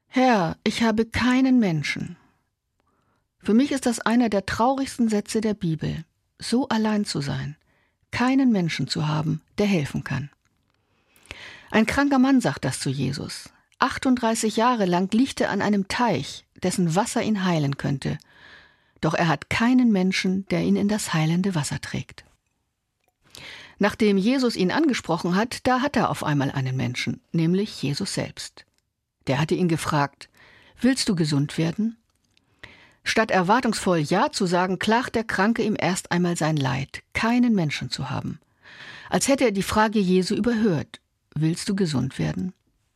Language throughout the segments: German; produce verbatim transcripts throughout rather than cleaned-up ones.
Herr, ich habe keinen Menschen. Für mich ist das einer der traurigsten Sätze der Bibel, so allein zu sein, keinen Menschen zu haben, der helfen kann. Ein kranker Mann sagt das zu Jesus. achtunddreißig Jahre lang liegt er an einem Teich, dessen Wasser ihn heilen könnte. Doch er hat keinen Menschen, der ihn in das heilende Wasser trägt. Nachdem Jesus ihn angesprochen hat, da hat er auf einmal einen Menschen, nämlich Jesus selbst. Der hatte ihn gefragt: Willst du gesund werden? Statt erwartungsvoll Ja zu sagen, klagt der Kranke ihm erst einmal sein Leid, keinen Menschen zu haben. Als hätte er die Frage Jesu überhört: Willst du gesund werden?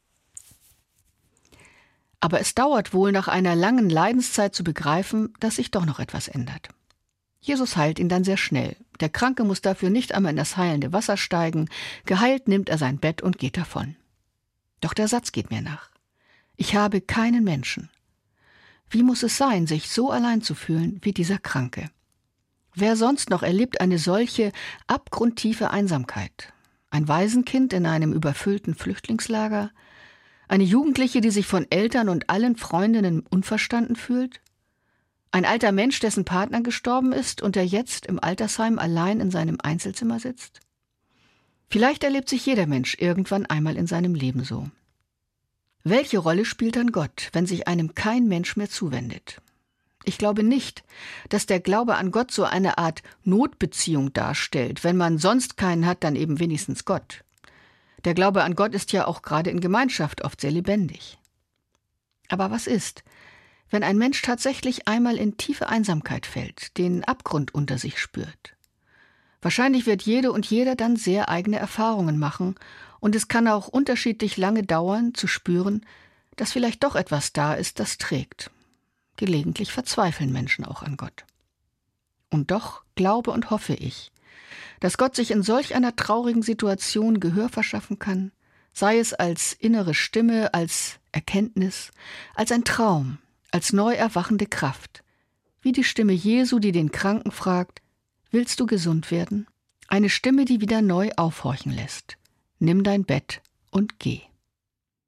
Aber es dauert wohl, nach einer langen Leidenszeit zu begreifen, dass sich doch noch etwas ändert. Jesus heilt ihn dann sehr schnell. Der Kranke muss dafür nicht einmal in das heilende Wasser steigen. Geheilt nimmt er sein Bett und geht davon. Doch der Satz geht mir nach: Ich habe keinen Menschen. Wie muss es sein, sich so allein zu fühlen wie dieser Kranke? Wer sonst noch erlebt eine solche abgrundtiefe Einsamkeit? Ein Waisenkind in einem überfüllten Flüchtlingslager? Eine Jugendliche, die sich von Eltern und allen Freundinnen unverstanden fühlt? Ein alter Mensch, dessen Partner gestorben ist und der jetzt im Altersheim allein in seinem Einzelzimmer sitzt? Vielleicht erlebt sich jeder Mensch irgendwann einmal in seinem Leben so. Welche Rolle spielt dann Gott, wenn sich einem kein Mensch mehr zuwendet? Ich glaube nicht, dass der Glaube an Gott so eine Art Notbeziehung darstellt. Wenn man sonst keinen hat, dann eben wenigstens Gott. Der Glaube an Gott ist ja auch gerade in Gemeinschaft oft sehr lebendig. Aber was ist, wenn ein Mensch tatsächlich einmal in tiefe Einsamkeit fällt, den Abgrund unter sich spürt? Wahrscheinlich wird jede und jeder dann sehr eigene Erfahrungen machen, und es kann auch unterschiedlich lange dauern, zu spüren, dass vielleicht doch etwas da ist, das trägt. Gelegentlich verzweifeln Menschen auch an Gott. Und doch glaube und hoffe ich, dass Gott sich in solch einer traurigen Situation Gehör verschaffen kann, sei es als innere Stimme, als Erkenntnis, als ein Traum, als neu erwachende Kraft, wie die Stimme Jesu, die den Kranken fragt: Willst du gesund werden? Eine Stimme, die wieder neu aufhorchen lässt: Nimm dein Bett und geh.